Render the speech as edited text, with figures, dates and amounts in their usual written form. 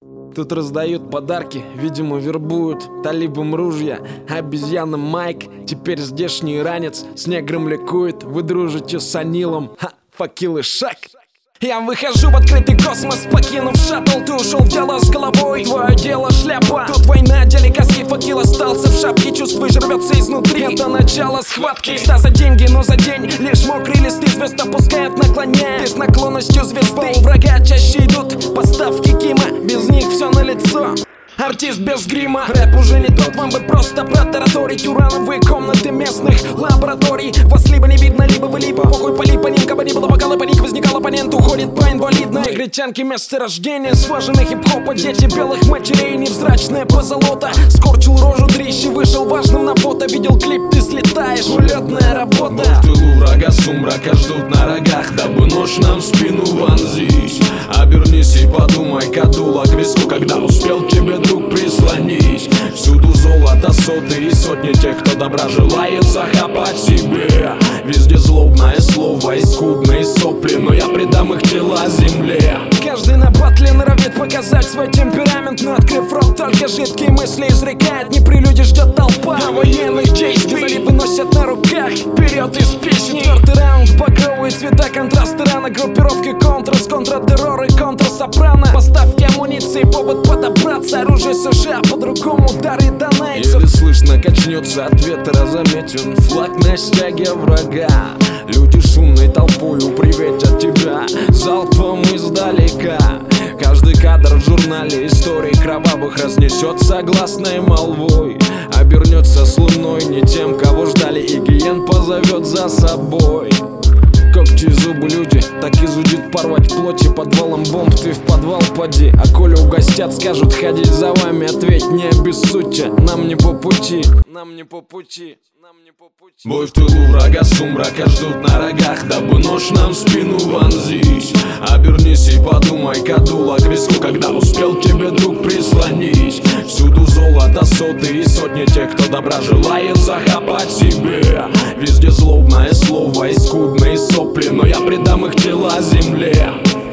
Тут раздают подарки, видимо вербуют талибам ружья, обезьянам майк. Теперь здешний иранец с негром ликует. Вы дружите с Анилом, факил и шаг. Я выхожу в открытый космос, покинув шаттл. Ты ушел в дело с головой, твое дело шляпа. Тут война, деликатский факел остался в шапке. Чувствуешь, рвется изнутри, это начало схватки. Мечта за деньги, но за день лишь мокрые листы. Звезд опускает, наклоняя. Ты с наклонностью звезды. У врага чаще идут поставки Кима. Без них все налицо. Артист без грима. Рэп уже не тот, вам бы просто протараторить. Урановые комнаты местных лабораторий. Вас либо не видно, либо вы либо похуй полип по ним. Кого не было вокала, паник возникал, оппонент уходит по инвалидной. Негритянки место рождения, сложенных хип-хопа. Дети белых матерей, невзрачная позолота. Скорчил рожу дрищи, вышел важным на фото. Видел клип, ты слетаешь, улетная работа. Мы в тылу врага сумрака ждут на рогах, дабы нож нам в спину вонзить. Обернись и подумай, кадула к виску, когда успел тебе друг прислонить. Всюду золото, соты и сотни тех, кто добра желает захапать себе. Везде злобное слово и скудные сопли, но я предам их тела земле. Каждый на батле норовит показать свой темперамент, но открыв рот, только жидкие мысли изрекает. Не прелюдия ждет толпа, а военных действий заливы носят на руках, вперед из песни. Четвертый раунд, багровые цвета, контрасты рано. Группировки контрас, контртеррор и контрсопрано. Поставки амуниции, повод подобраться. Оружие США, по-другому удары донейцев. Еле слышно качнется от ветра, заметен флаг на стяге врага. Люди шумной толпою приветят тебя залпом издалека. Каждый кадр в журнале истории кровавых разнесется гласной молвой. Обернется с луной не тем, кого ждали, и гиен позовет за собой. Когти и зубы люди, так и зудит порвать плоти. Подвалом бомб ты в подвал поди. А коли угостят, скажут ходить за вами. Ответь, не обессудьте, нам не по пути. Нам не по пути, нам не по пути. Бой в тылу врага сумрака ждут на рогах, дабы нож нам в спину вонзить. Обернись и подумай, кадула к виску, когда успел тебе друг прислонить. Всюду золото, соты и сотни тех, кто добра желает захапать себе. Везде злобное слово и скудные сопли, но я предам их тела земле.